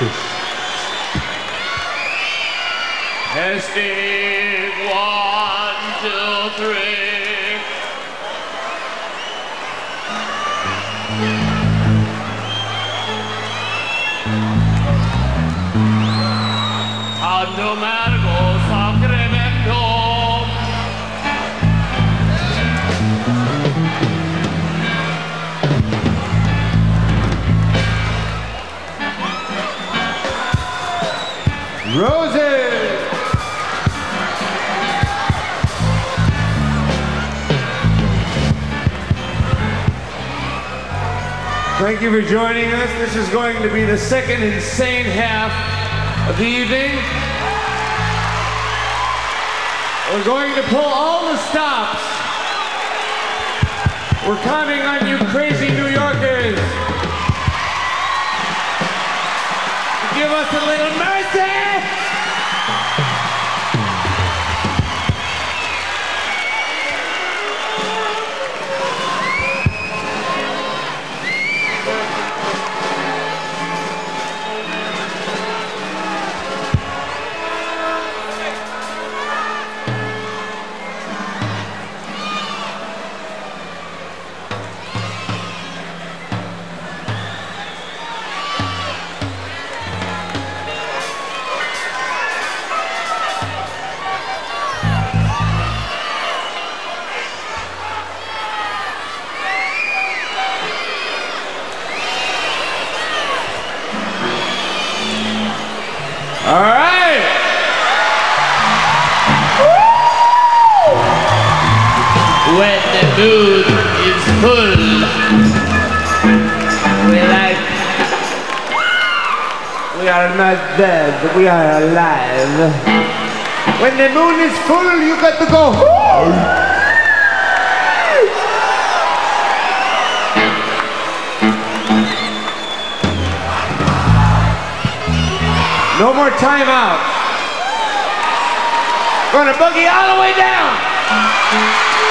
Testing, 1, 2, 3. Tanto amargo sacramento. Roses! Thank you for joining us. This is going to be the second insane half of the evening. We're going to pull all the stops. We're counting on you crazy New Yorkers to give us a little mercy. All right. When the mood is full, we are not dead, we are alive. When the moon is full, you got to go. No more time out. Gonna boogie all the way down.